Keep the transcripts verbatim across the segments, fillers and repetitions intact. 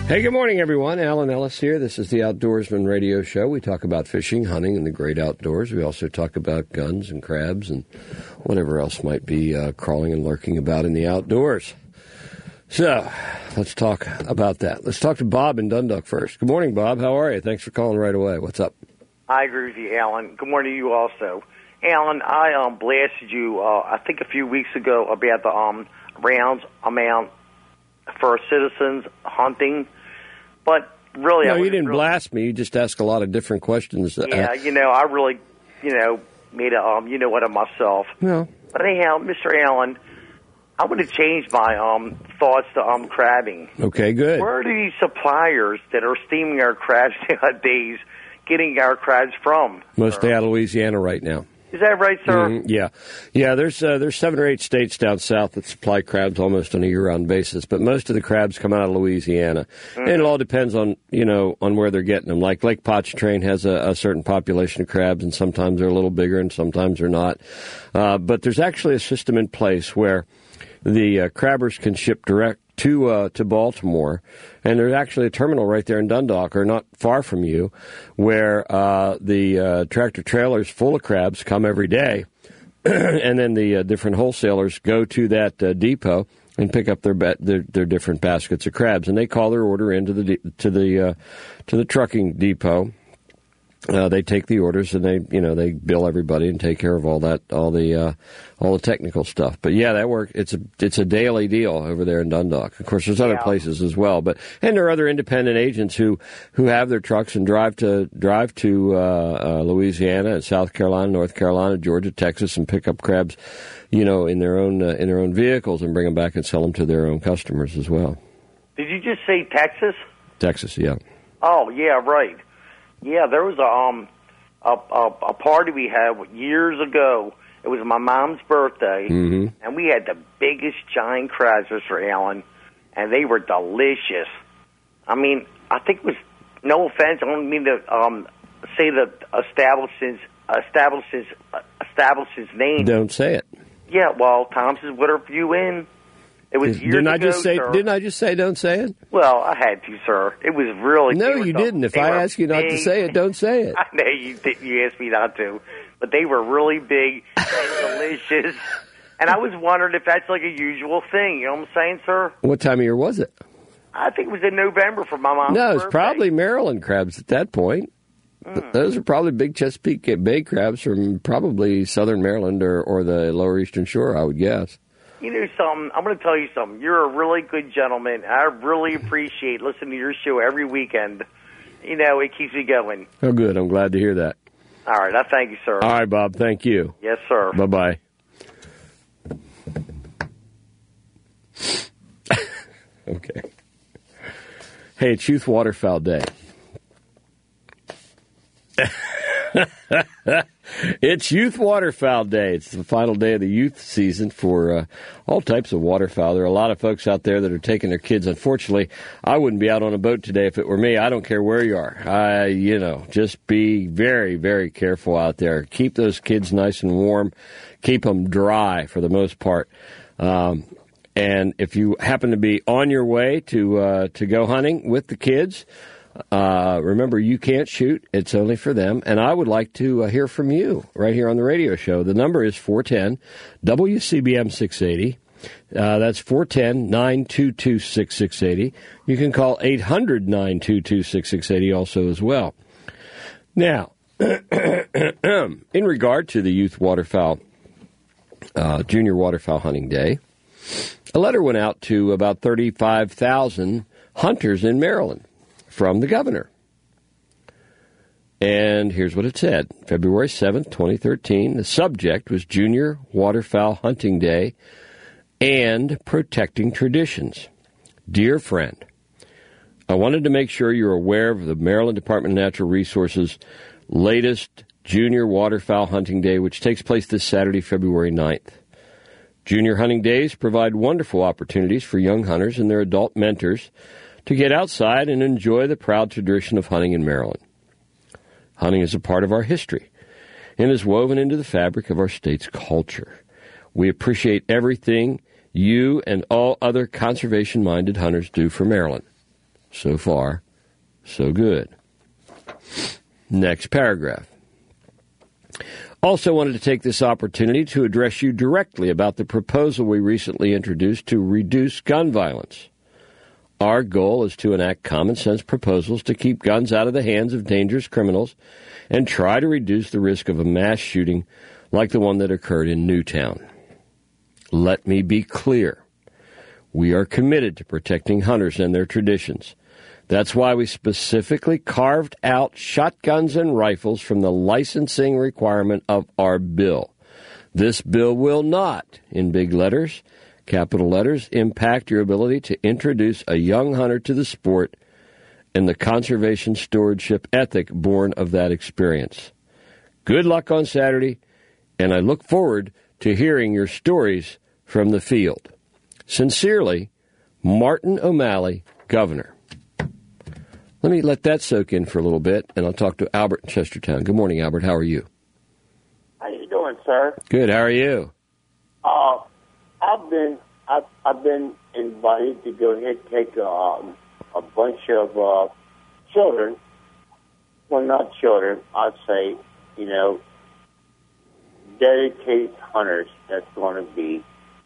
Hey, good morning, everyone. Alan Ellis here. This is the Outdoorsman Radio Show. We talk about fishing, hunting, and the great outdoors. We also talk about guns and crabs and whatever else might be uh, crawling and lurking about in the outdoors. So, let's talk about that. Let's talk to Bob in Dundalk first. Good morning, Bob. How are you? Thanks for calling right away. What's up? I agree with you, Alan. Good morning to you also. Alan, I um, blasted you, uh, I think a few weeks ago, about the um, rounds amount for citizens hunting. But really, no, I you didn't really, blast me. You just asked a lot of different questions. Yeah, you know, I really, you know, made a, um, you know what, of myself. No. But anyhow, Mister Allen, I would have changed my um, thoughts to um, crabbing. Okay, good. Where are these suppliers that are steaming our crabs nowadays getting our crabs from? Mostly sir? out of Louisiana right now. Is that right, sir? Mm, yeah. Yeah, there's uh, there's seven or eight states down south that supply crabs almost on a year-round basis, but most of the crabs come out of Louisiana. Mm. And it all depends on, you know, on where they're getting them. Like Lake Pontchartrain has a, a certain population of crabs, and sometimes they're a little bigger and sometimes they're not. Uh, but there's actually a system in place where the uh, crabbers can ship direct to uh, to Baltimore, and there's actually a terminal right there in Dundalk, or not far from you, where uh, the uh, tractor trailers full of crabs come every day, and then the uh, different wholesalers go to that uh, depot and pick up their, ba- their their different baskets of crabs, and they call their order into the de- to the uh, to the trucking depot. Uh, they take the orders and they, you know, they bill everybody and take care of all that, all the, uh, all the technical stuff. But yeah, that work. It's a, it's a daily deal over there in Dundalk. Of course, there's other yeah. places as well, but and there are other independent agents who, who have their trucks and drive to drive to uh, uh, Louisiana and South Carolina, North Carolina, Georgia, Texas, and pick up crabs, you know, in their own uh, in their own vehicles and bring them back and sell them to their own customers as well. Did you just say Texas? Texas, yeah. Oh yeah, right. Yeah, there was a um a, a, a party we had years ago. It was my mom's birthday, mm-hmm. and we had the biggest giant crabs, Mister Allen, and they were delicious. I mean, I think it was, no offense, I don't mean to um, say the establishment's establishment's establishment's name. Don't say it. Yeah, well, Thompson's Winterview Inn. It was years didn't I ago, just say? sir. Didn't I just say don't say it? Well, I had to, sir. It was really no, you the, didn't. If I ask you not big, to say it, don't say it. I know you did. You asked me not to, but they were really big and delicious. And I was wondering if that's like a usual thing. You know what I'm saying, sir? What time of year was it? I think it was in November for my mom's No, it's birthday. probably Maryland crabs at that point. Mm. Those are probably big Chesapeake Bay crabs from probably southern Maryland or, or the lower eastern shore, I would guess. You know something? I'm going to tell you something. You're a really good gentleman. I really appreciate listening to your show every weekend. You know, it keeps me going. Oh, good. I'm glad to hear that. All right. I thank you, sir. All right, Bob. Thank you. Yes, sir. Bye-bye. Okay. Hey, it's Youth Waterfowl Day. It's Youth Waterfowl Day. It's the final day of the youth season for uh, all types of waterfowl. There are a lot of folks out there that are taking their kids. Unfortunately, I wouldn't be out on a boat today if it were me. I don't care where you are. I, you know, just be very, very careful out there. Keep those kids nice and warm. Keep them dry for the most part. Um, and if you happen to be on your way to uh, to go hunting with the kids, Uh, remember, you can't shoot. It's only for them. And I would like to uh, hear from you right here on the radio show. The number is four one zero W C B M six eighty. Uh, that's four one zero, nine two two, six six eight zero. You can call eight hundred, nine two two, six six eight zero also as well. Now, in regard to the Youth Waterfowl, uh, Junior Waterfowl Hunting Day, a letter went out to about thirty-five thousand hunters in Maryland from the governor. And here's what it said. February seventh, twenty thirteen. The subject was Junior Waterfowl Hunting Day and Protecting Traditions. Dear friend, I wanted to make sure you're aware of the Maryland Department of Natural Resources' latest Junior Waterfowl Hunting Day, which takes place this Saturday, February ninth. Junior hunting days provide wonderful opportunities for young hunters and their adult mentors to get outside and enjoy the proud tradition of hunting in Maryland. Hunting is a part of our history and is woven into the fabric of our state's culture. We appreciate everything you and all other conservation-minded hunters do for Maryland. So far, so good. Next paragraph. Also wanted to take this opportunity to address you directly about the proposal we recently introduced to reduce gun violence. Our goal is to enact common sense proposals to keep guns out of the hands of dangerous criminals and try to reduce the risk of a mass shooting like the one that occurred in Newtown. Let me be clear. We are committed to protecting hunters and their traditions. That's why we specifically carved out shotguns and rifles from the licensing requirement of our bill. This bill will not, in big letters, capital letters, impact your ability to introduce a young hunter to the sport and the conservation stewardship ethic born of that experience. Good luck on Saturday, and I look forward to hearing your stories from the field. Sincerely, Martin O'Malley, Governor. Let me let that soak in for a little bit, and I'll talk to Albert in Chestertown. Good morning, Albert. How are you? How you doing, sir? Good. How are you? Uh, I've been I've, I've been invited to go ahead and take um, a bunch of uh, children. Well, not children. I'd say, you know, dedicated hunters. That's going to be.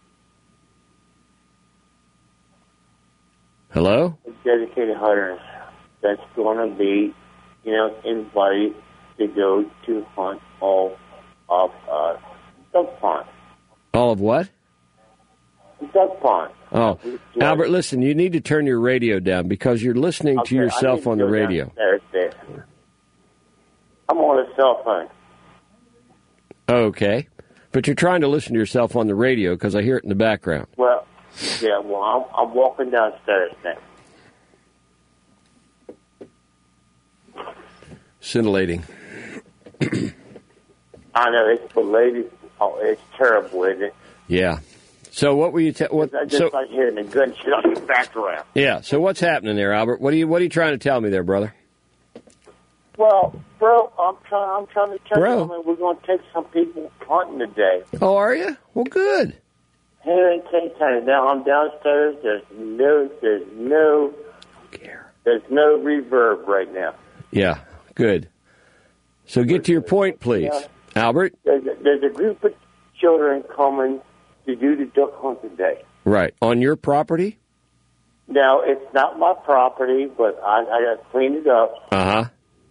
Hello? Dedicated hunters. That's going to be, you know, invited to go to hunt all of uh, duck pond. All of what? Duck pond. Oh, yeah. Albert, listen, you need to turn your radio down because you're listening okay, to yourself on the radio. There, there. I'm on a cell phone. Okay. But you're trying to listen to yourself on the radio because I hear it in the background. Well, yeah, well, I'm, I'm walking downstairs now. Scintillating. I know, it's the lady. Oh, it's terrible, isn't it? Yeah. So what were you? Ta- what? I just so, like hearing the gunshot on the background. Yeah. So what's happening there, Albert? What are you? What are you trying to tell me there, brother? Well, bro, I'm trying. I'm trying to tell bro. you, I mean, we're going to take some people hunting today. Oh, are you? Well, good. Here in K-Town. Now I'm downstairs. There's no. There's no. There's no reverb right now. Yeah. Good. So get to your point, please, yeah. Albert. There's a, there's a group of children coming to do the duck hunt today. Right. On your property? Now, it's not my property, but I, I got to clean it up. Uh-huh.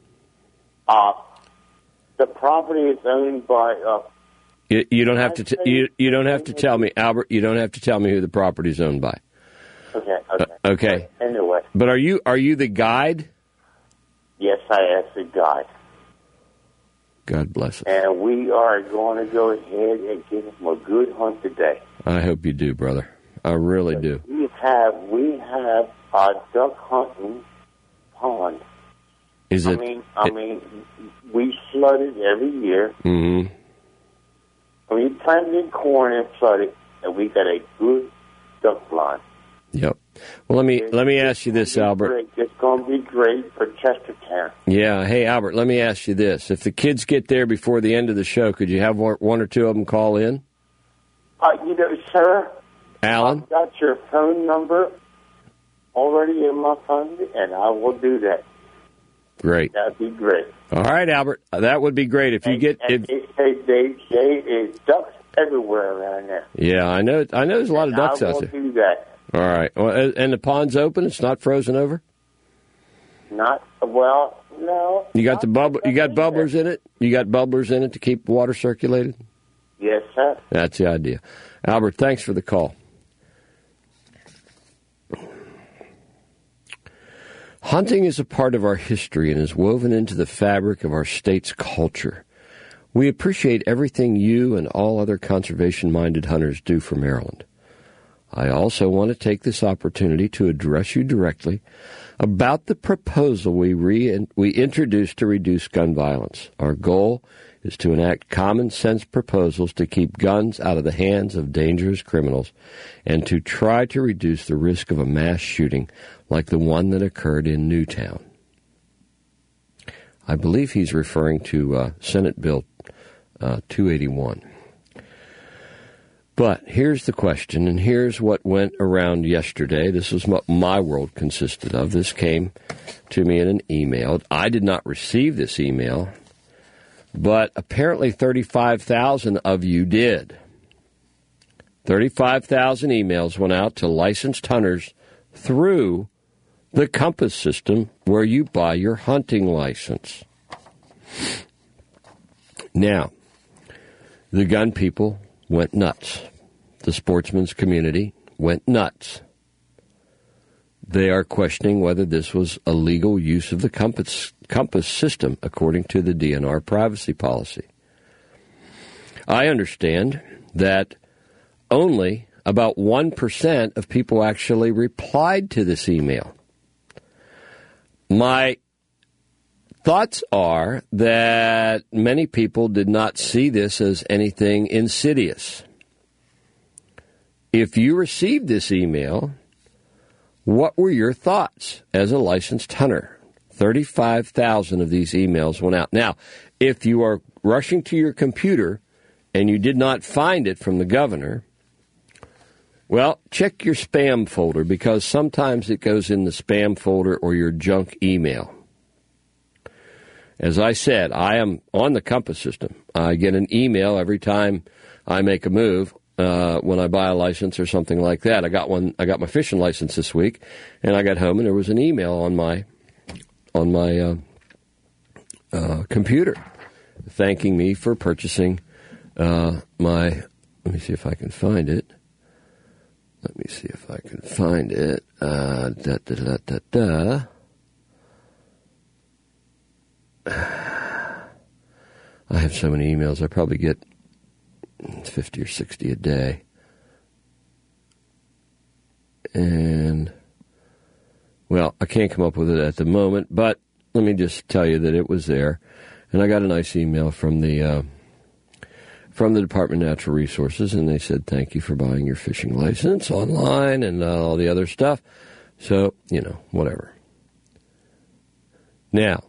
Uh, the property is owned by... Uh, you, you don't have to. T- you you don't have to tell me, Albert. You don't have to tell me who the property is owned by. Okay. Okay. Uh, okay. Anyway. But are you are you the guide? Yes, I asked the guide. God bless us. And we are going to go ahead and give them a good hunt today. I hope you do, brother. I really but do. We have we have a duck hunting pond. Is it? I mean, I it, mean, we flood it every year. Mm-hmm. We planted corn and flooded, and we got a good duck line. Yep. Well, let me it's, let me ask you this, Albert. Great. It's going to be great for Chestertown. Yeah. Hey, Albert, let me ask you this: if the kids get there before the end of the show, could you have one, one or two of them call in? Uh, you know, sir, Alan, I've got your phone number already in my phone, and I will do that. Great. That'd be great. All right, Albert, that would be great if you and, get. And If, they, they, they, there's ducks everywhere around there. Yeah, I know. I know. There's a lot and of ducks I out will there. Do that. All right. Well, and the pond's open. It's not frozen over. Not well. No. You got the bubble. You got bubblers in it. You got bubblers in it to keep water circulated. Yes, sir. That's the idea. Albert, thanks for the call. Hunting is a part of our history and is woven into the fabric of our state's culture. We appreciate everything you and all other conservation-minded hunters do for Maryland. I also want to take this opportunity to address you directly about the proposal we re- we introduced to reduce gun violence. Our goal is to enact common-sense proposals to keep guns out of the hands of dangerous criminals and to try to reduce the risk of a mass shooting like the one that occurred in Newtown. I believe he's referring to uh, Senate Bill uh, two eighty-one. But here's the question, and here's what went around yesterday. This is what my world consisted of. This came to me in an email. I did not receive this email, but apparently thirty-five thousand of you did. thirty-five thousand emails went out to licensed hunters through the Compass system where you buy your hunting license. Now, the gun people went nuts. The sportsman's community went nuts. They are questioning whether this was a legal use of the Compass, Compass system according to the D N R privacy policy. I understand that only about one percent of people actually replied to this email. My thoughts are that many people did not see this as anything insidious. If you received this email, what were your thoughts as a licensed hunter? thirty-five thousand of these emails went out. Now, if you are rushing to your computer and you did not find it from the governor, well, check your spam folder, because sometimes it goes in the spam folder or your junk email. As I said, I am on the Compass system. I get an email every time I make a move uh, when I buy a license or something like that. I got one. I got my fishing license this week, and I got home and there was an email on my on my uh, uh, computer thanking me for purchasing uh, my. Let me see if I can find it. Let me see if I can find it. Uh, da da da da da. I have so many emails. I probably get fifty or sixty a day. And, well, I can't come up with it at the moment, but let me just tell you that it was there. And I got a nice email from the uh, from the Department of Natural Resources, and they said, thank you for buying your fishing license online and uh, all the other stuff. So, you know, whatever. Now,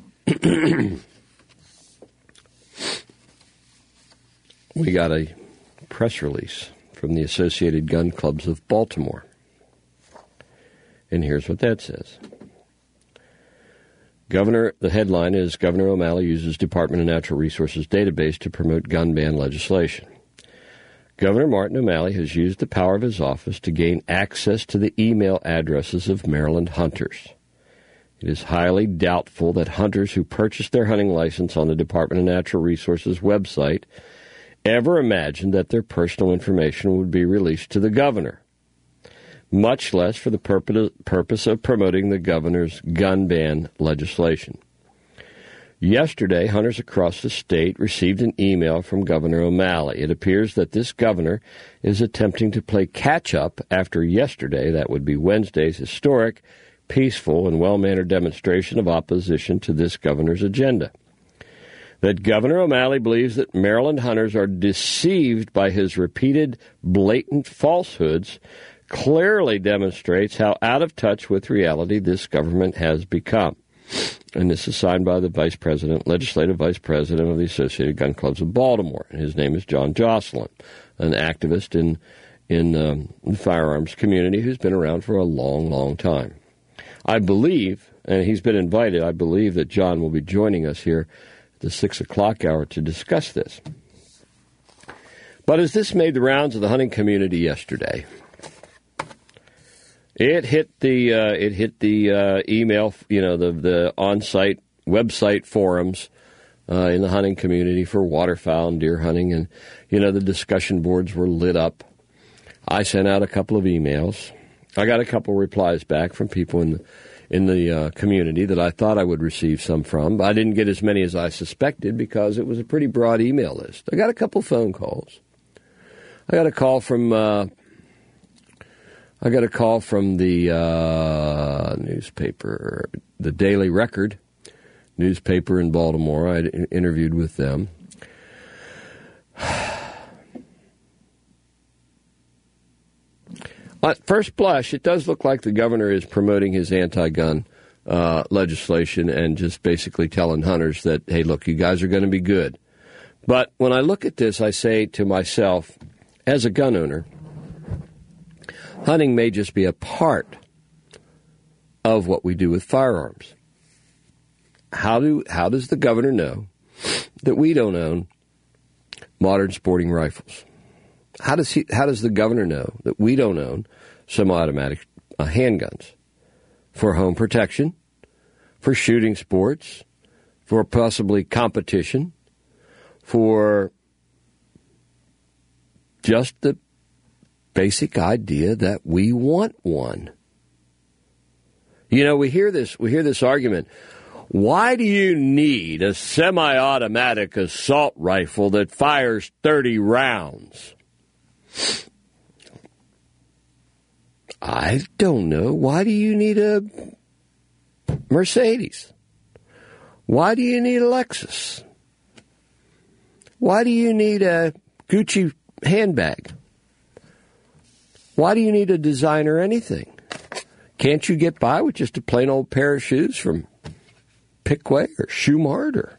we got a press release from the Associated Gun Clubs of Baltimore. And here's what that says. Governor, the headline is, Governor O'Malley uses Department of Natural Resources database to promote gun ban legislation. Governor Martin O'Malley has used the power of his office to gain access to the email addresses of Maryland hunters. It is highly doubtful that hunters who purchased their hunting license on the Department of Natural Resources website ever imagined that their personal information would be released to the governor, much less for the purpose of promoting the governor's gun ban legislation. Yesterday, hunters across the state received an email from Governor O'Malley. It appears that this governor is attempting to play catch-up after yesterday, that would be Wednesday's historic, peaceful, and well-mannered demonstration of opposition to this governor's agenda. That Governor O'Malley believes that Maryland hunters are deceived by his repeated blatant falsehoods clearly demonstrates how out of touch with reality this government has become. And this is signed by the Vice President, Legislative Vice President of the Associated Gun Clubs of Baltimore. And his name is John Jocelyn, an activist in, in um, the firearms community who's been around for a long, long time. I believe, and he's been invited, I believe that John will be joining us here at the six o'clock hour to discuss this. But as this made the rounds of the hunting community yesterday, it hit the uh, it hit the uh, email, you know, the the on-site website forums uh, in the hunting community for waterfowl and deer hunting, and you know the discussion boards were lit up. I sent out a couple of emails. I got a couple of replies back from people in the in the uh, community that I thought I would receive some from. But I didn't get as many as I suspected because it was a pretty broad email list. I got a couple of phone calls. I got a call from. Uh, I got a call from the uh, newspaper, the Daily Record newspaper in Baltimore. I interviewed with them. At first blush, it does look like the governor is promoting his anti-gun uh, legislation and just basically telling hunters that, hey, look, you guys are going to be good. But when I look at this, I say to myself, as a gun owner, hunting may just be a part of what we do with firearms. How do how does the governor know that we don't own modern sporting rifles? How does he? How does the governor know that we don't own semi-automatic uh, handguns for home protection, for shooting sports, for possibly competition, for just the basic idea that we want one? You know, we hear this. We hear this argument. Why do you need a semi-automatic assault rifle that fires thirty rounds? I don't know. Why do you need a Mercedes? Why do you need a Lexus? Why do you need a Gucci handbag? Why do you need a designer anything? Can't you get by with just a plain old pair of shoes from Pickway or Shoe Mart or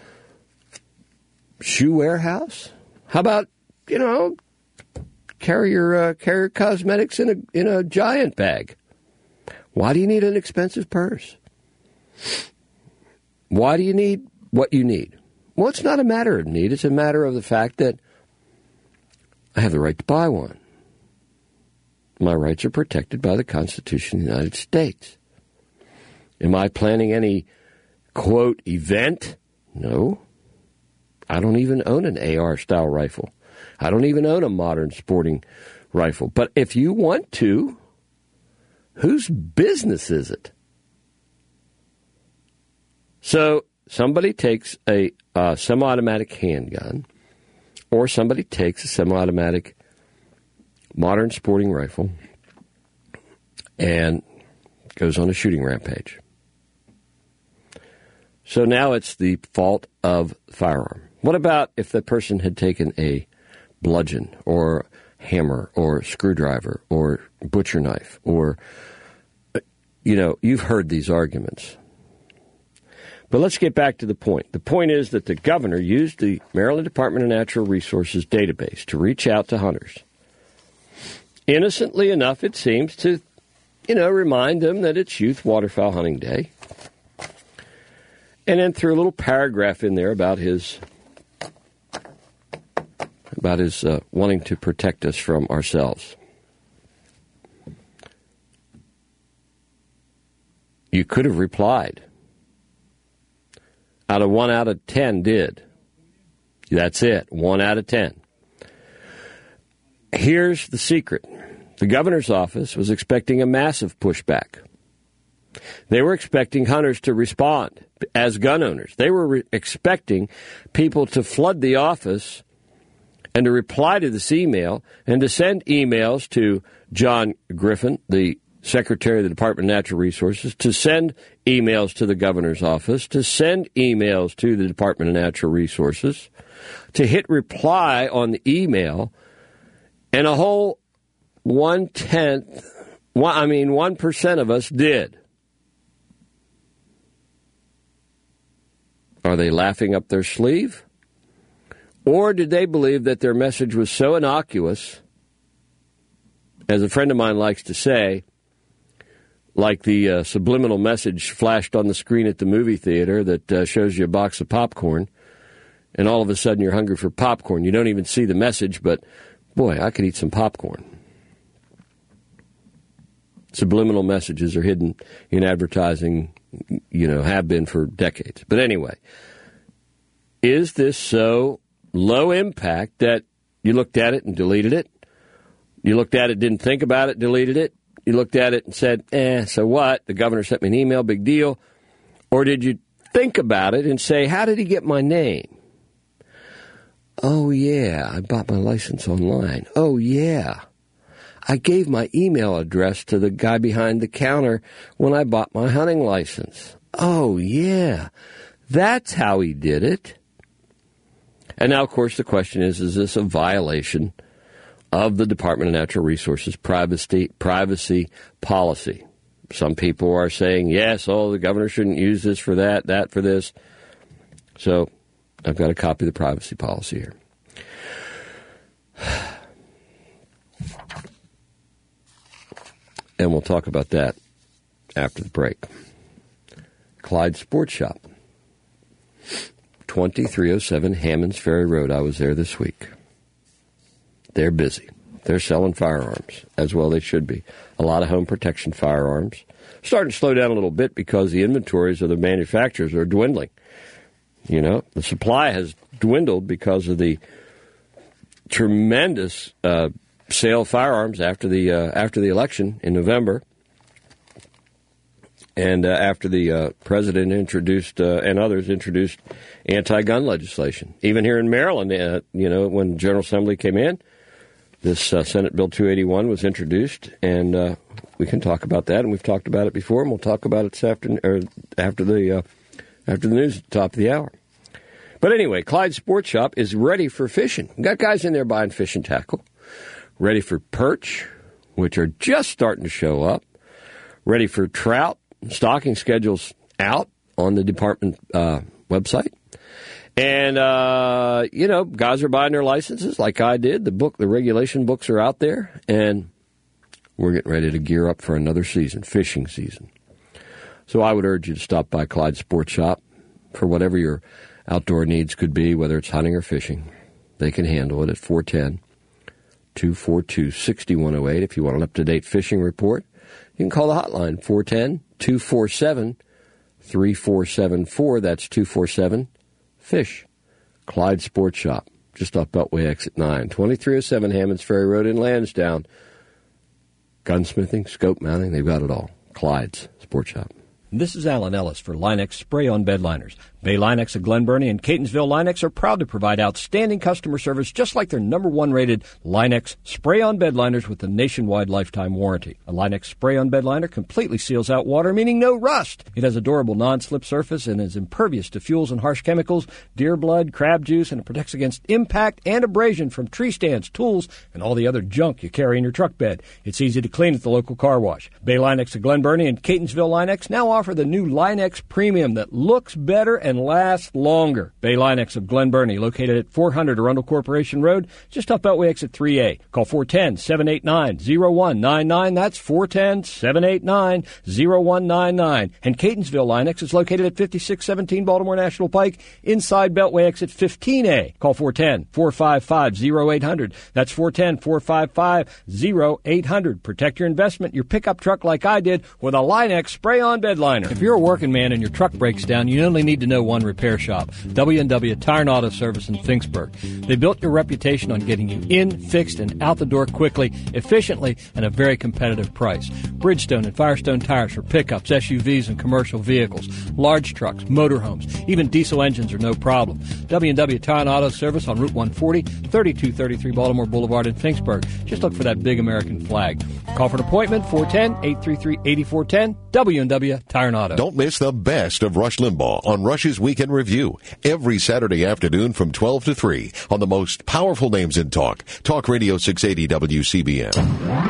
Shoe Warehouse? How about, you know, carry your uh, carry your cosmetics in a in a giant bag? Why do you need an expensive purse? Why do you need what you need? Well, it's not a matter of need. It's a matter of the fact that I have the right to buy one. My rights are protected by the Constitution of the United States. Am I planning any, quote, event? No. I don't even own an A R-style rifle. I don't even own a modern sporting rifle. But if you want to, whose business is it? So somebody takes a uh, semi-automatic handgun, or somebody takes a semi-automatic modern sporting rifle and goes on a shooting rampage. So now it's the fault of the firearm. What about if the person had taken a bludgeon or hammer or screwdriver or butcher knife or, you know, you've heard these arguments. But let's get back to the point. The point is that the governor used the Maryland Department of Natural Resources database to reach out to hunters. Innocently enough, it seems, to, you know, remind them that it's Youth Waterfowl Hunting Day. And then threw a little paragraph in there about his about his uh, wanting to protect us from ourselves. You could have replied. Out of one out of ten did. That's it. One out of ten. Here's the secret. The governor's office was expecting a massive pushback. They were expecting hunters to respond as gun owners. They were re- expecting people to flood the office and to reply to this email and to send emails to John Griffin, the Secretary of the Department of Natural Resources, to send emails to the governor's office, to send emails to the Department of Natural Resources, to hit reply on the email, and a whole one-tenth, one, I mean, one percent of us did. Are they laughing up their sleeve? Or did they believe that their message was so innocuous, as a friend of mine likes to say, like the uh, subliminal message flashed on the screen at the movie theater that uh, shows you a box of popcorn, and all of a sudden you're hungry for popcorn. You don't even see the message, but, boy, I could eat some popcorn. Subliminal messages are hidden in advertising, you know, have been for decades. But anyway, is this so low impact that you looked at it and deleted it? You looked at it, didn't think about it, deleted it? You looked at it and said, eh, so what? The governor sent me an email, big deal. Or did you think about it and say, how did he get my name? Oh, yeah, I bought my license online. Oh, yeah, I gave my email address to the guy behind the counter when I bought my hunting license. Oh, yeah, that's how he did it. And now, of course, the question is, is this a violation of the Department of Natural Resources privacy privacy policy? Some people are saying, yes, oh, the governor shouldn't use this for that, that for this. So I've got a copy of the privacy policy here. And we'll talk about that after the break. Clyde Sports Shop, twenty-three oh seven Hammonds Ferry Road. I was there this week. They're busy. They're selling firearms, as well they should be. A lot of home protection firearms. Starting to slow down a little bit because the inventories of the manufacturers are dwindling. You know, the supply has dwindled because of the tremendous uh, sale of firearms after the uh, after the election in November, and uh, after the uh, president introduced uh, and others introduced anti-gun legislation. Even here in Maryland, uh, you know, when General Assembly came in, this uh, Senate Bill two eighty-one was introduced, and uh, we can talk about that. And we've talked about it before, and we'll talk about it this afternoon, or after the uh, after the news at the top of the hour. But anyway, Clyde Sports Shop is ready for fishing. We've got guys in there buying fishing tackle, ready for perch, which are just starting to show up, ready for trout. Stocking schedules out on the department uh, website. And, uh, you know, guys are buying their licenses like I did. The book, the regulation books are out there, and we're getting ready to gear up for another season, fishing season. So I would urge you to stop by Clyde Sports Shop for whatever your outdoor needs could be, whether it's hunting or fishing. They can handle it at four one zero, two four two, six one zero eight. If you want an up-to-date fishing report, you can call the hotline, four one zero, two four seven, three four seven four. That's two four seven, FISH. Clyde Sports Shop, just off Beltway Exit nine, twenty-three oh seven Hammonds Ferry Road in Lansdowne. Gunsmithing, scope mounting, they've got it all. Clyde's Sports Shop. This is Alan Ellis for Line-X Spray-On Bed Liners. Bay Line-X of Glen Burnie and Catonsville Line-X are proud to provide outstanding customer service just like their number one rated Line-X Spray-On Bed Liners with a nationwide lifetime warranty. A Line-X Spray-On Bed Liner completely seals out water, meaning no rust. It has a durable non-slip surface and is impervious to fuels and harsh chemicals, deer blood, crab juice, and it protects against impact and abrasion from tree stands, tools, and all the other junk you carry in your truck bed. It's easy to clean at the local car wash. Bay Line-X of Glen Burnie and Catonsville Line-X now offer the new Line-X Premium that looks better and lasts longer. Bay Line-X of Glen Burnie, located at four hundred Arundel Corporation Road, just off Beltway Exit three A. Call four one zero, seven eight nine, zero one nine nine. That's four one zero, seven eight nine, zero one nine nine. And Catonsville Line-X is located at fifty-six seventeen Baltimore National Pike, inside Beltway Exit fifteen A. Call four one zero, four five five, zero eight zero zero. That's four one zero, four five five, zero eight zero zero. Protect your investment, your pickup truck like I did, with a Line-X Spray-On Bed Liner. If you're a working man and your truck breaks down, you only need to know one repair shop, W and W Tire and Auto Service in Finksburg. They built your reputation on getting you in, fixed, and out the door quickly, efficiently, and a very competitive price. Bridgestone and Firestone tires for pickups, S U Vs, and commercial vehicles, large trucks, motorhomes, even diesel engines are no problem. W and W Tire and Auto Service on Route one forty, thirty-two thirty-three Baltimore Boulevard in Finksburg. Just look for that big American flag. Call for an appointment, four one zero, eight three three, eight four one zero, W and W Tire and Auto. Don't miss the best of Rush Limbaugh on Rush's Weekend Review every Saturday afternoon from twelve to three on the most powerful names in talk. Talk Radio six eighty W C B M.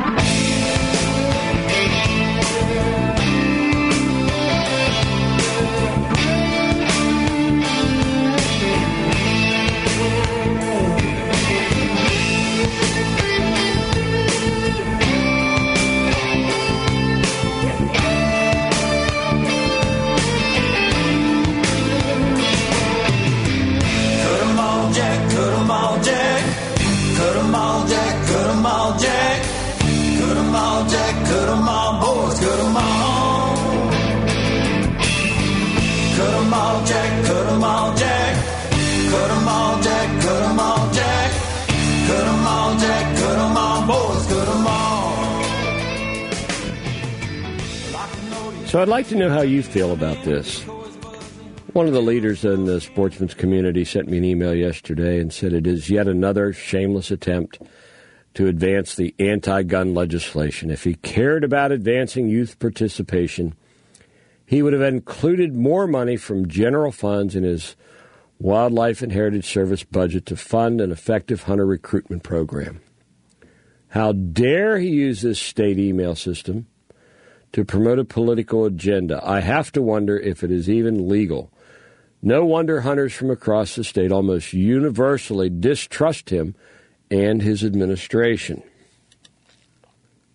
So I'd like to know how you feel about this. One of the leaders in the sportsman's community sent me an email yesterday and said it is yet another shameless attempt to advance the anti-gun legislation. If he cared about advancing youth participation, he would have included more money from general funds in his Wildlife and Heritage Service budget to fund an effective hunter recruitment program. How dare he use this state email system to promote a political agenda? I have to wonder if it is even legal. No wonder hunters from across the state almost universally distrust him and his administration.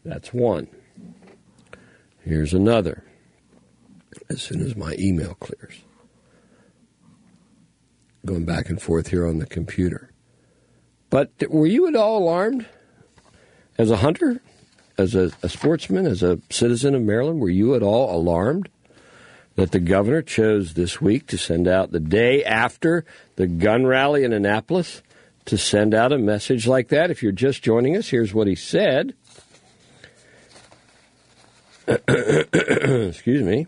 That's one. Here's another. As soon as my email clears. Going back and forth here on the computer. But were you at all alarmed? As a hunter, as a, a sportsman, as a citizen of Maryland, were you at all alarmed that the governor chose this week to send out, the day after the gun rally in Annapolis, to send out a message like that? If you're just joining us, here's what he said. Excuse me.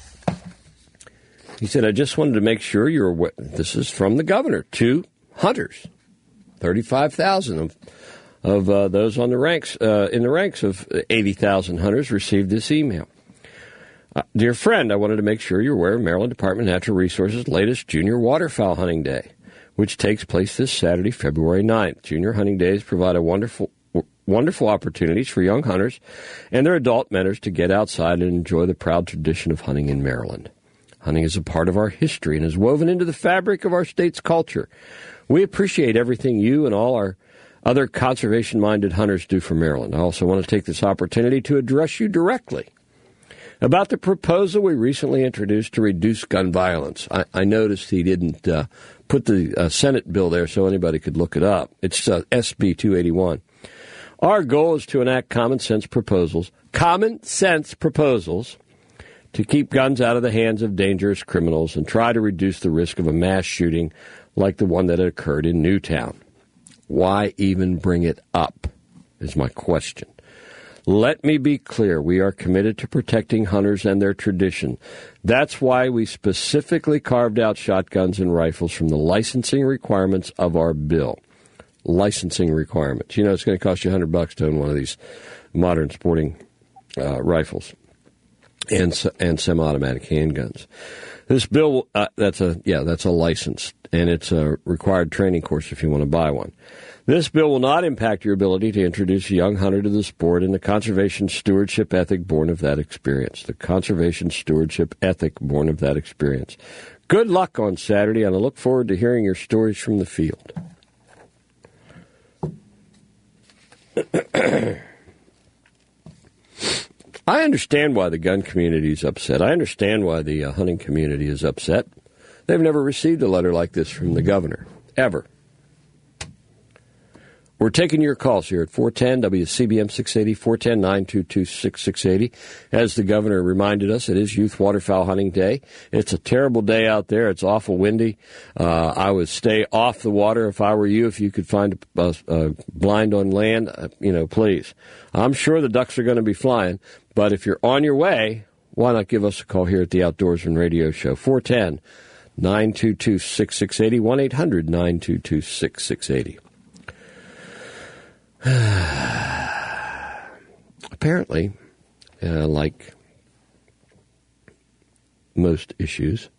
He said, I just wanted to make sure you're aware. This is from the governor to hunters. thirty-five thousand of, of uh, those on the ranks, uh, in the ranks of eighty thousand hunters received this email. Uh, Dear friend, I wanted to make sure you're aware of Maryland Department of Natural Resources' latest Junior Waterfowl Hunting Day, which takes place this Saturday, February ninth. Junior hunting days provide a wonderful wonderful opportunities for young hunters and their adult mentors to get outside and enjoy the proud tradition of hunting in Maryland. Hunting is a part of our history and is woven into the fabric of our state's culture. We appreciate everything you and all our other conservation-minded hunters do for Maryland. I also want to take this opportunity to address you directly about the proposal we recently introduced to reduce gun violence. I, I noticed he didn't uh, put the uh, Senate bill there so anybody could look it up. It's uh, S B two eighty-one. Our goal is to enact common sense proposals, common sense proposals, to keep guns out of the hands of dangerous criminals and try to reduce the risk of a mass shooting like the one that occurred in Newtown. Why even bring it up is my question. Let me be clear. We are committed to protecting hunters and their tradition. That's why we specifically carved out shotguns and rifles from the licensing requirements of our bill. Licensing requirements. You know, it's going to cost you one hundred bucks to own one of these modern sporting uh, rifles and and semi-automatic handguns. This bill, uh, that's a yeah, that's a license, and it's a required training course if you want to buy one. This bill will not impact your ability to introduce a young hunter to the sport and the conservation stewardship ethic born of that experience. The conservation stewardship ethic born of that experience. Good luck on Saturday, and I look forward to hearing your stories from the field. I understand why the gun community is upset. I understand why the uh, hunting community is upset. They've never received a letter like this from the governor, ever. We're taking your calls here at four ten W C B M six eighty, four one zero, nine two two, six six eight zero. As the governor reminded us, it is Youth Waterfowl Hunting Day. It's a terrible day out there. It's awful windy. Uh, I would stay off the water if I were you. If you could find a, a blind on land, uh, you know, please. I'm sure the ducks are going to be flying, but if you're on your way, why not give us a call here at the Outdoorsman Radio Show, four one zero, nine two two, six six eight zero, one eight hundred, nine two two, six six eight zero. Apparently, uh, like most issues,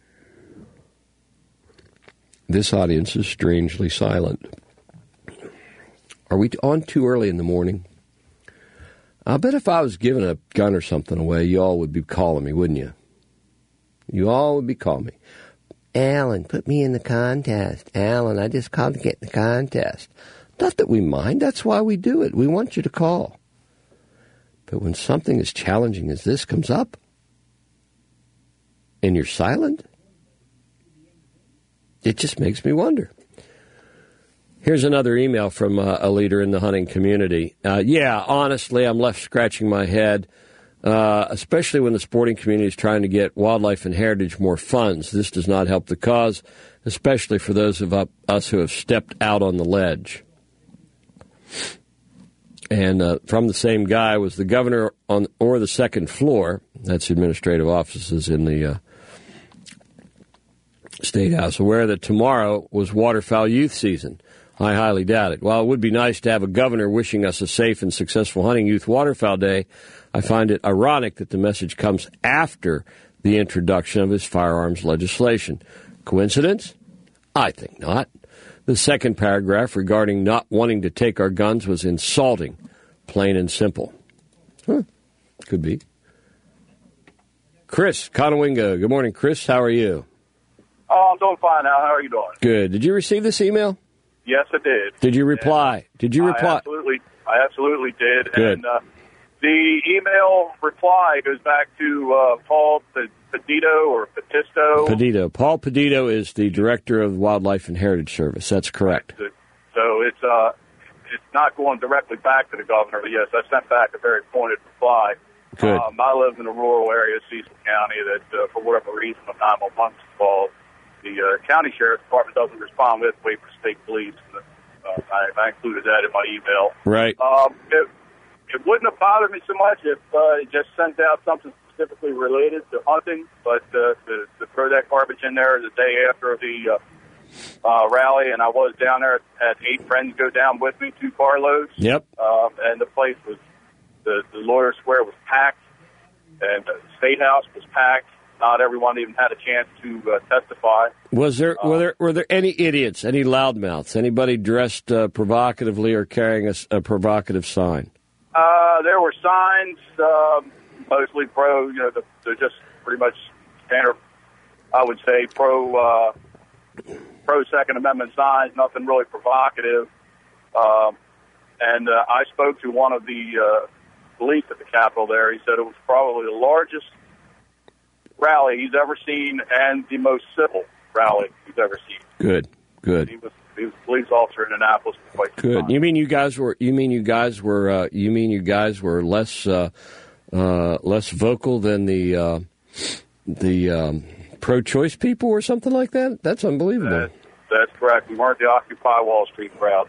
this audience is strangely silent. Are we on too early in the morning? I'll bet if I was giving a gun or something away, you all would be calling me, wouldn't you? You all would be calling me. Alan, put me in the contest. Alan, I just called to get in the contest. Not that we mind. That's why we do it. We want you to call. But when something as challenging as this comes up, and you're silent, it just makes me wonder. Here's another email from uh, a leader in the hunting community. Uh, yeah, honestly, I'm left scratching my head, uh, especially when the sporting community is trying to get wildlife and heritage more funds. This does not help the cause, especially for those of us who have stepped out on the ledge. And uh, from the same guy was the governor on or the second floor. That's administrative offices in the uh, State House, aware that tomorrow was waterfowl youth season. I highly doubt it. While it would be nice to have a governor wishing us a safe and successful hunting youth waterfowl day, I find it ironic that the message comes after the introduction of his firearms legislation. Coincidence? I think not. The second paragraph regarding not wanting to take our guns was insulting, plain and simple. Huh. Could be. Chris, Conowinga. Good morning, Chris. How are you? Oh, I'm doing fine now. How are you doing? Good. Did you receive this email? Yes, I did. Did you reply? And did you reply? I absolutely, I absolutely did. Good. And uh, The email reply goes back to uh, Paul Pedito or Petisto. Pedito. Paul Pedito is the director of Wildlife and Heritage Service. That's correct. So it's uh, it's not going directly back to the governor, but yes, I sent back a very pointed reply. Good. Um, I live in a rural area of Cecil County that, uh, for whatever reason, when nine one one is called, the uh, county sheriff's department doesn't respond. We have to wait for state police. And, uh, I, I included that in my email. Right. Um, it, it wouldn't have bothered me so much if uh, it just sent out something specifically related to hunting, but uh, to, to throw that garbage in there the day after the uh, uh, rally, and I was down there, had eight friends go down with me, two carloads. Yep. Um, and the place was, the, the Lawyer Square was packed, and the State House was packed. Not everyone even had a chance to uh, testify. Was there um, were there were there any idiots, any loudmouths, anybody dressed uh, provocatively or carrying a, a provocative sign? Uh, there were signs, um, mostly pro. You know, the, they're just pretty much standard. I would say pro uh, pro Second Amendment signs. Nothing really provocative. Um, and uh, I spoke to one of the uh, police at the Capitol there. He said it was probably the largest rally he's ever seen and the most civil rally he's ever seen. Good, good. He was he was a police officer in Annapolis for quite some Good. time. You mean you guys were? You mean you guys were? Uh, you mean you guys were less uh, uh, less vocal than the uh, the um, pro-choice people or something like that? That's unbelievable. That, that's correct. We weren't the Occupy Wall Street crowd.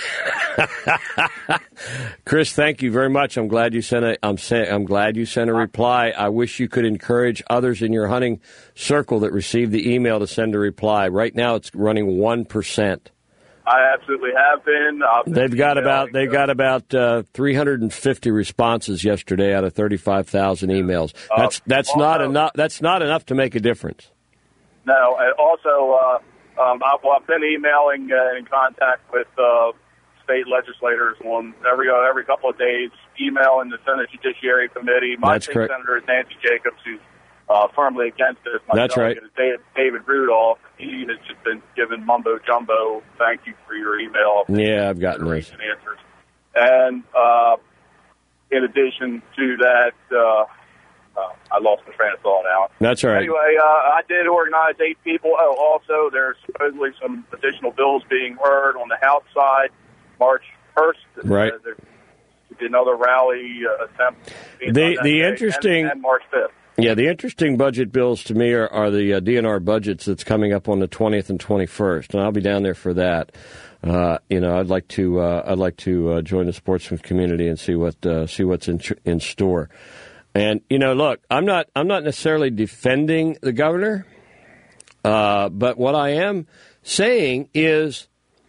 Chris, thank you very much. I'm glad you sent a. I'm say, I'm glad you sent a reply. I wish you could encourage others in your hunting circle that received the email to send a reply. Right now, it's running one percent. I absolutely have been. I've been They've got about emailing, they got about uh, three hundred fifty responses yesterday out of thirty-five thousand emails. Uh, That's that's also, not enough. That's not enough to make a difference. No, and also uh, um, I've, well, I've been emailing uh, in contact with uh, state legislators on every uh, every couple of days. Emailing the Senate Judiciary Committee. My That's state correct. senator is Nancy Jacobs, who's uh, firmly against this. My That's right. delegate is David, David Rudolph. He has just been given mumbo jumbo. Thank you for your email. Yeah, I've gotten those. And answers. And uh, in addition to that, uh, uh, I lost my train of thought now. That's all right. Anyway, uh, I did organize eight people. Oh, also, there's supposedly some additional bills being heard on the House side, March first. Right. Uh, there could be another rally uh, attempt. The on that the day, interesting and, and March fifth. Yeah, the interesting budget bills to me are, are the uh, D N R budgets that's coming up on the twentieth and twenty-first, and I'll be down there for that. Uh, you know, I'd like to uh, I'd like to uh, join the sportsman community and see what uh, see what's in in store. And you know, look, I'm not I'm not necessarily defending the governor, uh, but what I am saying is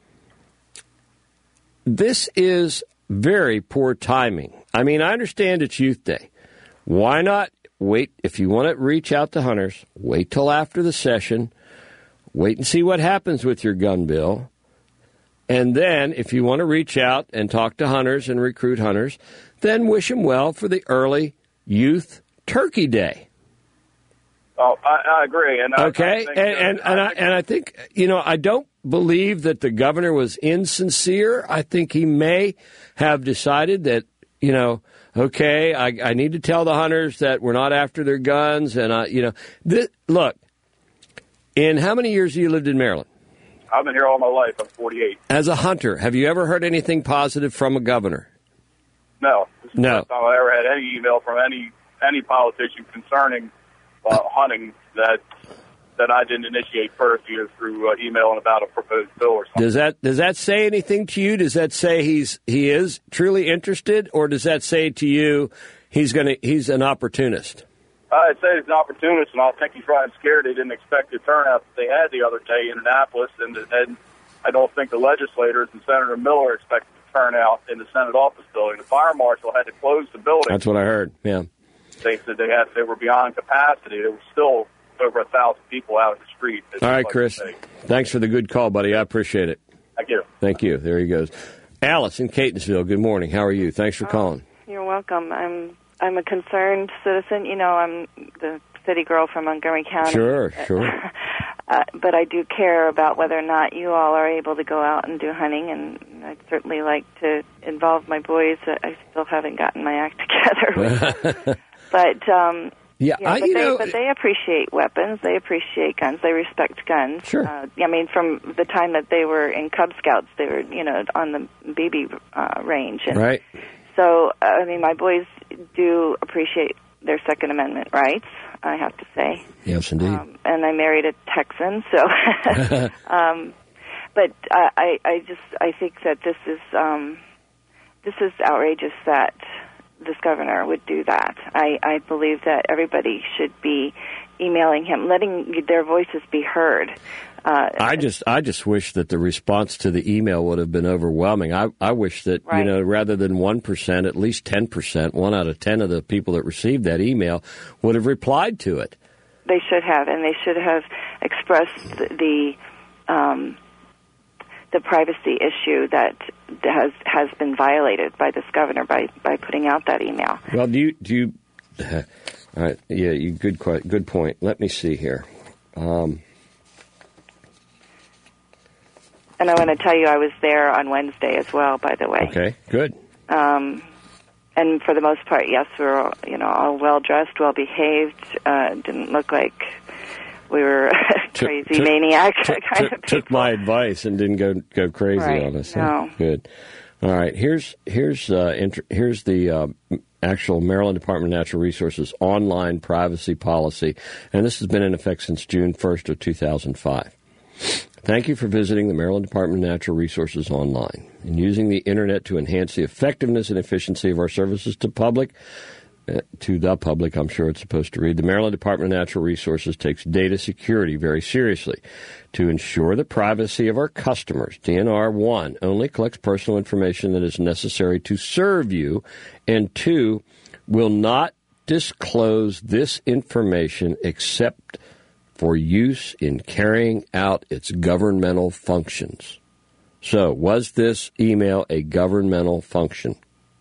this is very poor timing. I mean, I understand it's Youth Day. Why not? Wait, if you want to reach out to hunters, wait till after the session. Wait and see what happens with your gun bill. And then, if you want to reach out and talk to hunters and recruit hunters, then wish them well for the early Youth Turkey Day. Oh, I, I agree. And I, okay, I think, and and, and, I, and I think, you know, I don't believe that the governor was insincere. I think he may have decided that, you know, okay, I, I need to tell the hunters that we're not after their guns. And, I, you know, this, look, in how many years have you lived in Maryland? I've been here all my life. I'm forty-eight. As a hunter, have you ever heard anything positive from a governor? No. This is No. the first time I ever had any email from any any politician concerning uh, hunting that that I didn't initiate first, either through uh, email and about a proposed bill or something. Does that does that say anything to you? Does that say he's he is truly interested, or does that say to you he's gonna he's an opportunist? I'd say he's an opportunist, and I think he's right. I'm scared they didn't expect the turnout that they had the other day in Annapolis, and, and I don't think the legislators and Senator Miller expected the turnout in the Senate office building. The fire marshal had to close the building. That's what I heard. Yeah, they said they had they were beyond capacity. There was still over a thousand people out in the street. All right, Chris. Thanks for the good call, buddy. I appreciate it. Thank you. Thank you. There he goes. Alice in Catonsville. Good morning. How are you? Thanks for calling. Oh, you're welcome. I'm I'm a concerned citizen. You know, I'm the city girl from Montgomery County. Sure, sure. uh, but I do care about whether or not you all are able to go out and do hunting, and I'd certainly like to involve my boys. I still haven't gotten my act together. but um, yeah, yeah I, but, you they, know, but they appreciate weapons. They appreciate guns. They respect guns. Sure. Uh, I mean, from the time that they were in Cub Scouts, they were, you know, on the B B uh, range. And right. So, uh, I mean, my boys do appreciate their Second Amendment rights, I have to say. Yes, indeed. Um, and I married a Texan, so... um, but uh, I, I just, I think that this is, um, this is outrageous that this governor would do that. I, I believe that everybody should be emailing him, letting their voices be heard. Uh, I just, I just wish that the response to the email would have been overwhelming. I, I wish that right. you know, rather than one percent, at least ten percent, one out of ten of the people that received that email would have replied to it. They should have, and they should have expressed the um, the privacy issue that has has been violated by this governor by, by putting out that email. Well, do you do you? Uh, all right, yeah, you good good point. Let me see here. Um, And I want to tell you, I was there on Wednesday as well, by the way. Okay, good. Um, and for the most part, yes, we were, you know, all well-dressed, well-behaved. Uh, didn't look like we were crazy took, maniac took, kind took, of people. Took my advice and didn't go go crazy right. on us. No. Huh? Good. All right, here's here's uh, inter- here's the uh, actual Maryland Department of Natural Resources online privacy policy, and this has been in effect since June first of two thousand five. Thank you for visiting the Maryland Department of Natural Resources online and using the Internet to enhance the effectiveness and efficiency of our services to public, uh, to the public, I'm sure it's supposed to read. The Maryland Department of Natural Resources takes data security very seriously. To ensure the privacy of our customers, D N R, one, only collects personal information that is necessary to serve you, and two, will not disclose this information except for use in carrying out its governmental functions. So, was this email a governmental function?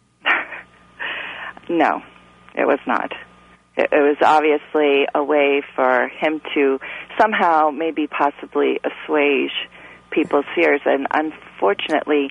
No, it was not. It, it was obviously a way for him to somehow, maybe possibly assuage people's fears. And unfortunately,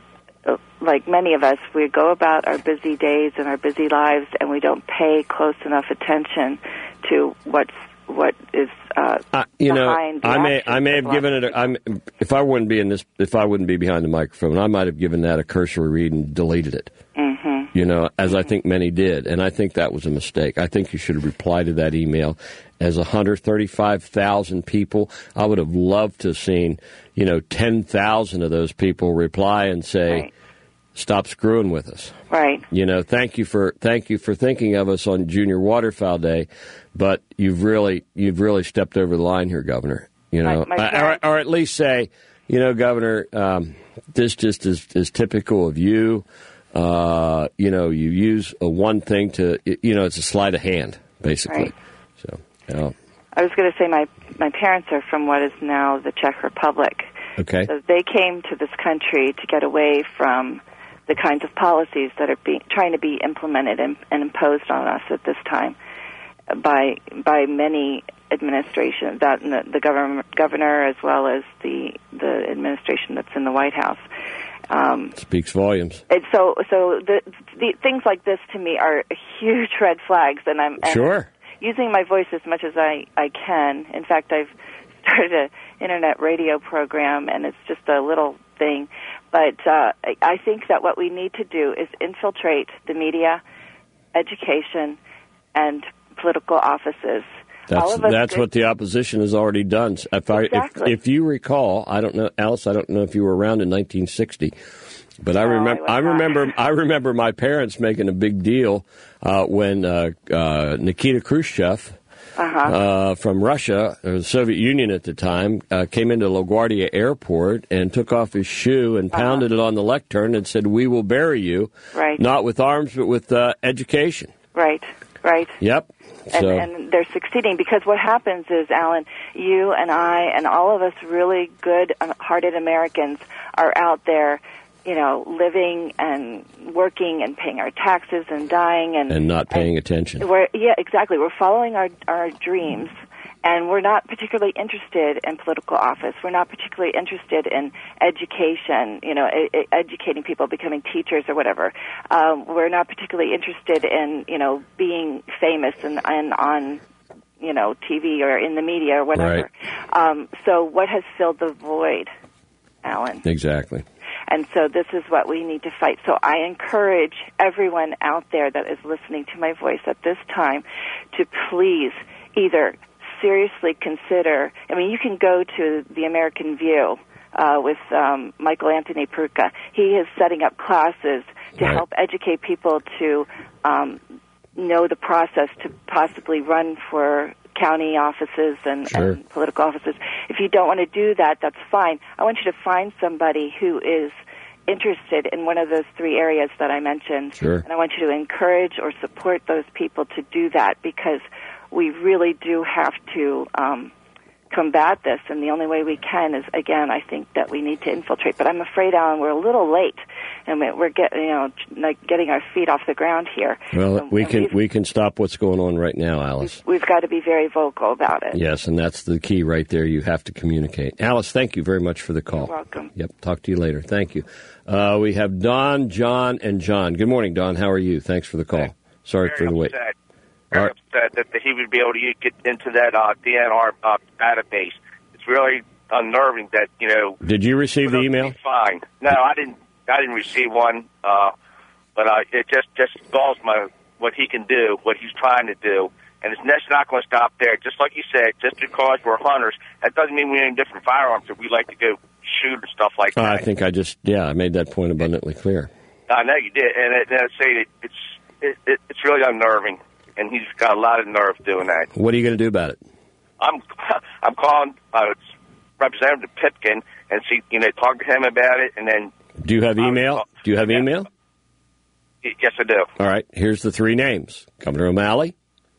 like many of us, we go about our busy days and our busy lives, and we don't pay close enough attention to what's what is uh, uh, you know, behind the I may I may of have given it. A, I'm, if I wouldn't be in this, if I wouldn't be behind the microphone, I might have given that a cursory read and deleted it. Mm-hmm. You know, as mm-hmm. I think many did, and I think that was a mistake. I think you should have replied to that email. As one hundred thirty-five thousand people, I would have loved to have seen, you know, ten thousand of those people reply and say, right. "Stop screwing with us." Right. You know, thank you for thank you for thinking of us on Junior Waterfowl Day, but you've really you've really stepped over the line here, Governor. You know, my, my or, or at least say, you know, Governor, um, this just is, is typical of you. Uh, you know, you use a one thing to, you know, it's a sleight of hand, basically. Right. So, you know. I was going to say my my parents are from what is now the Czech Republic. Okay. So they came to this country to get away from the kinds of policies that are being trying to be implemented and, and imposed on us at this time by by many administrations, that the, the governor, governor as well as the the administration that's in the White House. Um, Speaks volumes. And so, so the, the things like this to me are huge red flags, and I'm and sure using my voice as much as I, I can. In fact, I've started an internet radio program, and it's just a little thing. But uh, I think that what we need to do is infiltrate the media, education, and political offices. That's that's good. what the opposition has already done. If I exactly. if, if you recall, I don't know, Alice. I don't know if you were around in nineteen sixty, but I no, remember. I, I remember. I remember my parents making a big deal uh, when uh, uh, Nikita Khrushchev uh-huh. uh, from Russia, or the Soviet Union at the time, uh, came into LaGuardia Airport and took off his shoe and pounded uh-huh. it on the lectern and said, "We will bury you, right. not with arms, but with uh, education." Right. Right. Yep. And, so. and they're succeeding because what happens is, Alan, you and I and all of us really good-hearted Americans are out there, you know, living and working and paying our taxes and dying and and not paying and attention. We're, yeah, exactly. We're following our our dreams, And we're not particularly interested in political office. We're not particularly interested in education, you know, e- educating people, becoming teachers or whatever. Um, we're not particularly interested in, you know, being famous and, and on, you know, T V or in the media or whatever. Right. Um, so what has filled the void, Alan? Exactly. And so this is what we need to fight. So I encourage everyone out there that is listening to my voice at this time to please either seriously consider, I mean, you can go to the American View uh, with um, Michael Anthony Peruka. He is setting up classes to right. help educate people to um, know the process to possibly run for county offices and, sure. and political offices. If you don't want to do that, that's fine. I want you to find somebody who is interested in one of those three areas that I mentioned. Sure. And I want you to encourage or support those people to do that, because we really do have to um, combat this, and the only way we can is, again, I think that we need to infiltrate. But I'm afraid, Alan, we're a little late, and we're getting, you know, like getting our feet off the ground here. Well, and, we and can we can stop what's going on right now, Alice. We've, we've got to be very vocal about it. Yes, and that's the key right there. You have to communicate. Alice, thank you very much for the call. You're welcome. Yep, talk to you later. Thank you. Uh, we have Don, John, and John. Good morning, Don. How are you? Thanks for the call. Sorry Very for the wait. upset. Very right. upset that, that he would be able to get into that uh, D N R uh, database. It's really unnerving that, you know. Did you receive the email? Fine. No, I didn't. I didn't receive one. Uh, but uh, it just just galls my what he can do, what he's trying to do, and it's that's not going to stop there. Just like you said, just because we're hunters, that doesn't mean we have different firearms that we like to go shoot and stuff like Uh, that. I think I just yeah I made that point abundantly clear. I know you did, and, it, and I say that it's it, it, it's really unnerving, and he's got a lot of nerve doing that. What are you going to do about it? I'm I'm calling uh, Representative Pipkin and see, you know, talk to him about it, and then. Do you have email? Um, do you have yeah. email? Yes, I do. All right. Here's the three names: Governor O'Malley,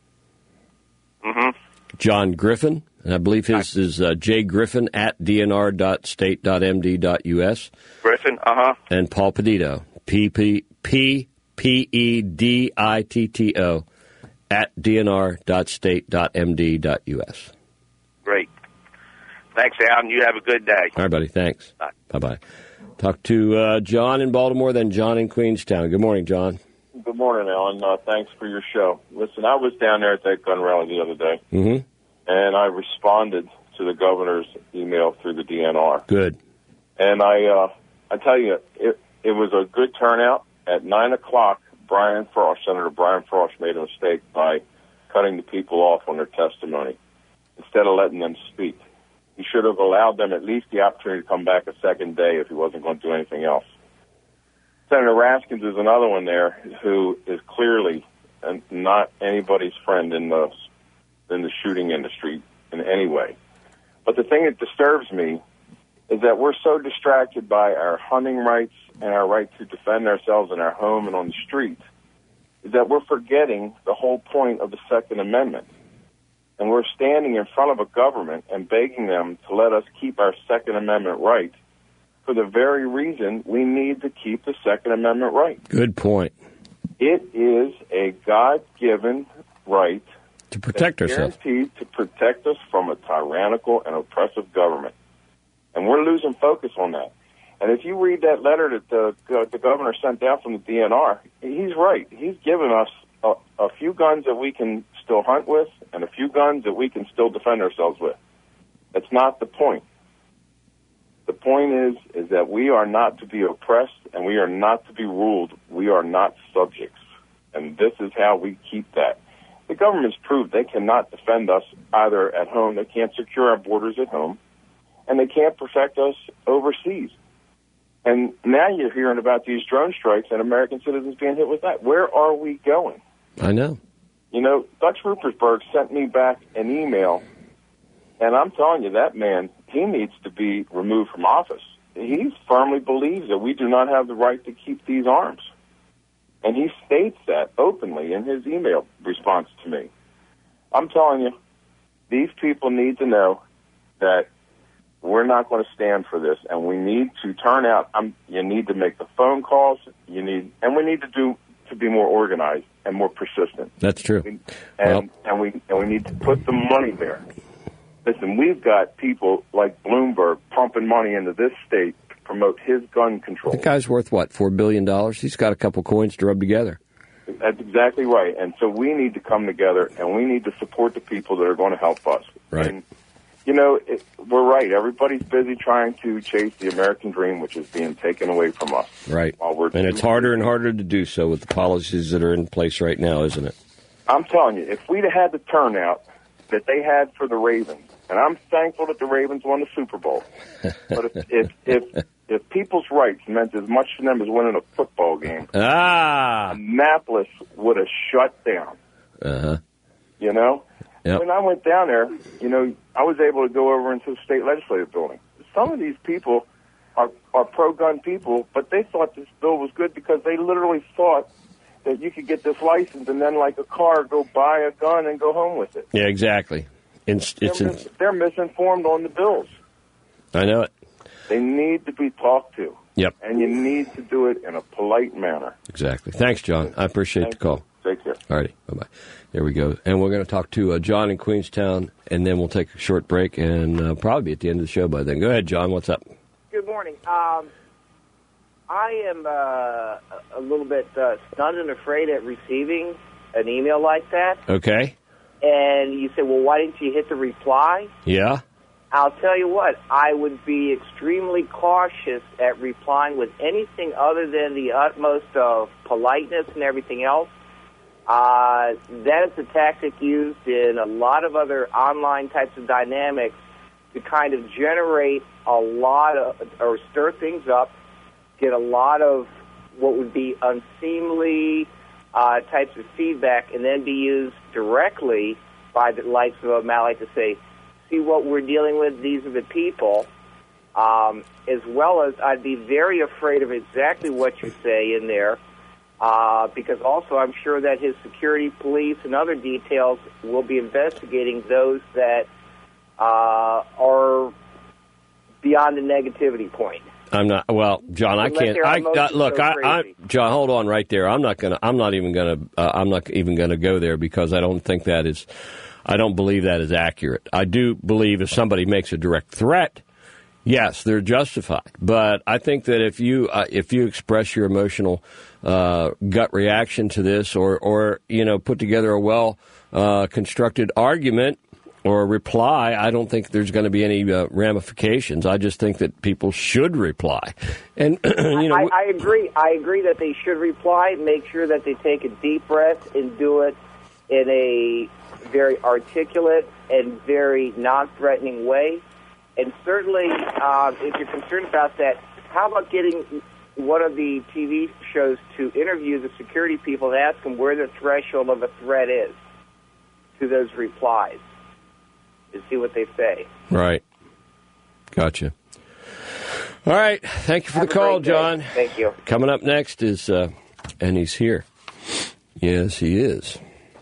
Mm-hmm. John Griffin, and I believe his is uh, J Griffin at d n r dot state dot m d dot u s. Griffin, uh huh. And Paul Pedito, P P P P E D I T T O at d n r dot state dot m d dot u s. Great. Thanks, Alan. You have a good day. All right, buddy. Thanks. Bye. Bye-bye. Talk to uh, John in Baltimore, then John in Queenstown. Good morning, John. Good morning, Alan. Uh, thanks for your show. Listen, I was down there at that gun rally the other day, Mm-hmm. and I responded to the governor's email through the D N R. Good. And I, uh, I tell you, it, it was a good turnout. At nine o'clock, Brian Frost, Senator Brian Frost, made a mistake by cutting the people off on their testimony instead of letting them speak. He should have allowed them at least the opportunity to come back a second day if he wasn't going to do anything else. Senator Raskins is another one there who is clearly not anybody's friend in the in the shooting industry in any way. But the thing that disturbs me is that we're so distracted by our hunting rights and our right to defend ourselves in our home and on the street, is that we're forgetting the whole point of the Second Amendment. And we're standing in front of a government and begging them to let us keep our Second Amendment right for the very reason we need to keep the Second Amendment right. Good point. It is a God-given right to protect ourselves, guaranteed to protect us from a tyrannical and oppressive government. And we're losing focus on that. And if you read that letter that the, uh, the governor sent down from the D N R, he's right. He's given us a, a few guns that we can still hunt with and a few guns that we can still defend ourselves with. That's not the point. The point is, is that we are not to be oppressed and we are not to be ruled. We are not subjects. And this is how we keep that. The government's proved they cannot defend us either at home. They can't secure our borders at home. And they can't protect us overseas. And now you're hearing about these drone strikes and American citizens being hit with that. Where are we going? I know. You know, Dutch Ruppersberg sent me back an email, and I'm telling you, that man, he needs to be removed from office. He firmly believes that we do not have the right to keep these arms. And he states that openly in his email response to me. I'm telling you, these people need to know that we're not going to stand for this, and we need to turn out. Um, you need to make the phone calls. You need, and we need to do to be more organized and more persistent. That's true. And well, and we and we need to put the money there. Listen, we've got people like Bloomberg pumping money into this state to promote his gun control. The guy's worth, what, four billion dollars? He's got a couple coins to rub together. That's exactly right. And so we need to come together, and we need to support the people that are going to help us. Right. And, you know, it, we're right. Everybody's busy trying to chase the American dream, which is being taken away from us. Right. While we're and it's harder and harder to do so with the policies that are in place right now, isn't it? I'm telling you, if we'd have had the turnout that they had for the Ravens, and I'm thankful that the Ravens won the Super Bowl, but if if, if if people's rights meant as much to them as winning a football game, ah, Annapolis would have shut down. Uh-huh. You know? Yep. When I went down there, you know, I was able to go over into the state legislative building. Some of these people are, are pro-gun people, but they thought this bill was good because they literally thought that you could get this license and then, like a car, go buy a gun and go home with it. Yeah, exactly. It's, it's they're, mis- they're misinformed on the bills. I know it. They need to be talked to. Yep. And you need to do it in a polite manner. Exactly. Thanks, John. I appreciate Thank the call. You. Take care. All righty. Bye-bye. There we go. And we're going to talk to uh, John in Queenstown, and then we'll take a short break and uh, probably be at the end of the show by then. Go ahead, John. What's up? Good morning. Um, I am uh, a little bit uh, stunned and afraid at receiving an email like that. Okay. And you say, well, why didn't you hit the reply? Yeah. I'll tell you what, I would be extremely cautious at replying with anything other than the utmost of politeness and everything else. Uh, that is a tactic used in a lot of other online types of dynamics to kind of generate a lot of, or stir things up, get a lot of what would be unseemly uh, types of feedback, and then be used directly by the likes of O'Malley to say, see what we're dealing with, these are the people, um, as well as I'd be very afraid of exactly what you say in there, uh, because also I'm sure that his security police and other details will be investigating those that uh, are beyond the negativity point. I'm not. Well, John, I can't. I uh, look. I, I, John, hold on right there. I'm not gonna. I'm not even gonna. Uh, I'm not even gonna go there because I don't think that is. I don't believe that is accurate. I do believe if somebody makes a direct threat, yes, they're justified. But I think that if you uh, if you express your emotional uh, gut reaction to this, or or you know put together a well uh, constructed argument or a reply, I don't think there's going to be any uh, ramifications. I just think that people should reply. And you know, I, I agree. I agree that they should reply. Make sure that they take a deep breath and do it in a very articulate and very non-threatening way. And certainly, uh, if you're concerned about that, how about getting one of the T V shows to interview the security people and ask them where the threshold of a threat is to those replies and see what they say. Right. Gotcha. All right. Thank you for Have the call, John. Day. Thank you. Coming up next is, uh, and he's here. Yes, he is.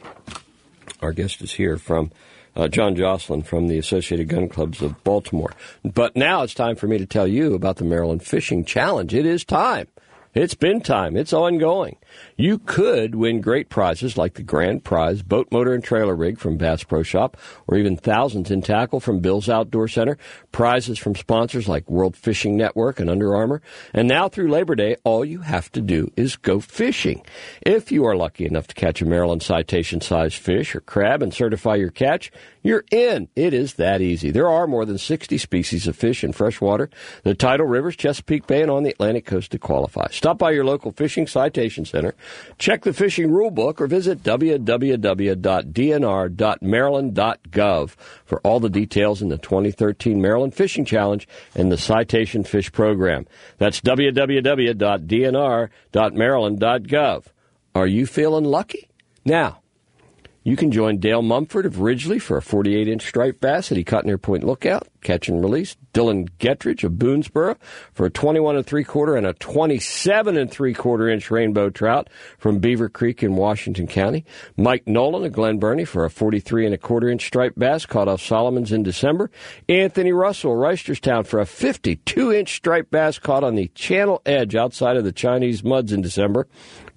Our guest is here from uh, John Jocelyn from the Associated Gun Clubs of Baltimore. But now it's time for me to tell you about the Maryland Fishing Challenge. It is time. It's been time. It's ongoing. You could win great prizes like the grand prize boat motor and trailer rig from Bass Pro Shop, or even thousands in tackle from Bill's Outdoor Center, prizes from sponsors like World Fishing Network and Under Armour. And now through Labor Day, all you have to do is go fishing. If you are lucky enough to catch a Maryland citation-sized fish or crab and certify your catch, you're in. It is that easy. There are more than sixty species of fish in freshwater, the tidal rivers, Chesapeake Bay, and on the Atlantic coast to qualify. Stop by your local fishing citation center, check the fishing rule book, or visit w w w dot d n r dot maryland dot gov for all the details in the twenty thirteen Maryland Fishing Challenge and the Citation Fish Program. That's w w w dot d n r dot maryland dot gov. Are you feeling lucky? Now, you can join Dale Mumford of Ridgely for a forty-eight inch striped bass at Ecotner Point Lookout, catch and release. Dylan Gettridge of Boonesboro for a twenty-one and three quarter and a twenty-seven and three quarter inch rainbow trout from Beaver Creek in Washington County. Mike Nolan of Glen Burnie for a forty-three and a quarter inch striped bass caught off Solomons in December. Anthony Russell of Reisterstown for a fifty-two inch striped bass caught on the Channel Edge outside of the Chinese muds in December.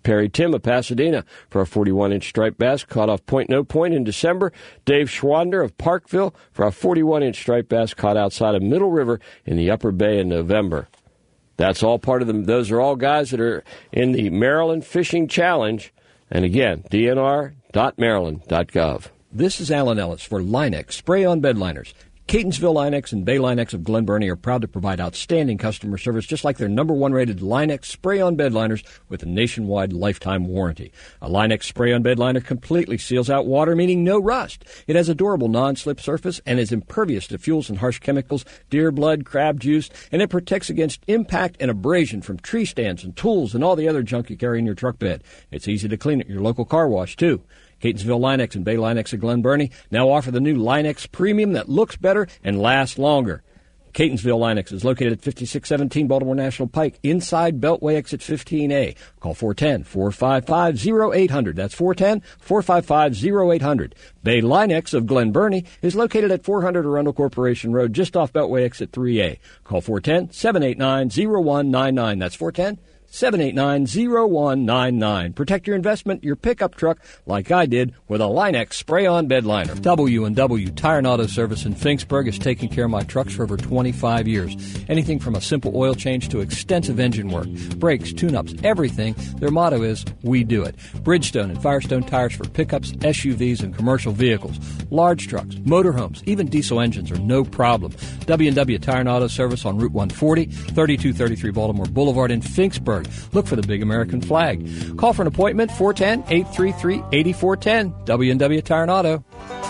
Perry Tim of Pasadena for our forty-one inch striped bass caught off Point No Point in December. Dave Schwander of Parkville for our forty-one inch striped bass caught outside of Middle River in the Upper Bay in November. That's all part of them. Those are all guys that are in the Maryland Fishing Challenge. And again, D N R dot maryland dot gov. This is Alan Ellis for Linex Spray-On Bed Liners. Catonsville Linex and Bay Linex of Glen Burnie are proud to provide outstanding customer service, just like their number one rated Linex spray-on bed liners with a nationwide lifetime warranty. A Linex spray-on bed liner completely seals out water, meaning no rust. It has a durable non-slip surface and is impervious to fuels and harsh chemicals, deer blood, crab juice, and it protects against impact and abrasion from tree stands and tools and all the other junk you carry in your truck bed. It's easy to clean at your local car wash, too. Catonsville Linex and Bay Linex of Glen Burnie now offer the new Linex Premium that looks better and lasts longer. Catonsville Linex is located at fifty-six seventeen Baltimore National Pike, inside Beltway exit fifteen A. Call four one zero, four five five, zero eight zero zero. That's four one zero, four five five, zero eight zero zero. Bay Linex of Glen Burnie is located at four hundred Arundel Corporation Road, just off Beltway exit three A. Call four one zero, seven eight nine, zero one nine nine. That's four one zero, seven eight nine, zero one nine nine. Protect your investment, your pickup truck, like I did with a Linex spray-on bed liner. W and W Tire and Auto Service in Finksburg has taken care of my trucks for over twenty-five years. Anything from a simple oil change to extensive engine work, brakes, tune-ups, everything. Their motto is, we do it. Bridgestone and Firestone tires for pickups, S U Vs, and commercial vehicles. Large trucks, motorhomes, even diesel engines are no problem. W and W Tire and Auto Service on Route one forty, thirty-two thirty-three Baltimore Boulevard in Finksburg. Look for the big American flag. Call for an appointment, four one zero, eight three three, eight four one zero. W and W Tire and Auto.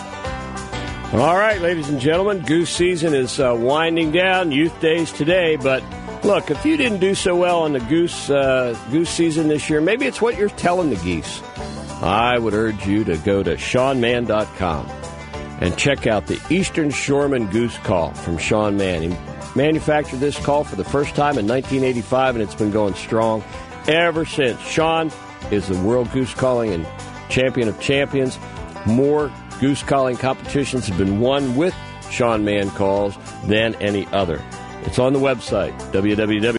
All right, ladies and gentlemen, goose season is uh, winding down. Youth Days today, but look, if you didn't do so well in the goose uh, goose season this year, maybe it's what you're telling the geese. I would urge you to go to Sean Mann dot com and check out the Eastern Shoreman Goose Call from Sean Mann. He manufactured this call for the first time in nineteen eighty-five, and it's been going strong ever since. Sean is the world goose calling and champion of champions. More goose calling competitions have been won with Sean Mann calls than any other. It's on the website, w w w